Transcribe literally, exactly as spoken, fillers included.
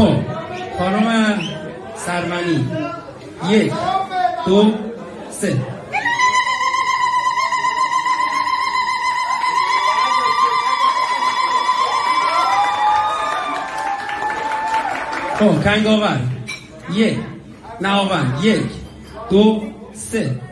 خب خانم سرمنی یک دو سه. خب کنگاور یک نهاوند یک دو سه.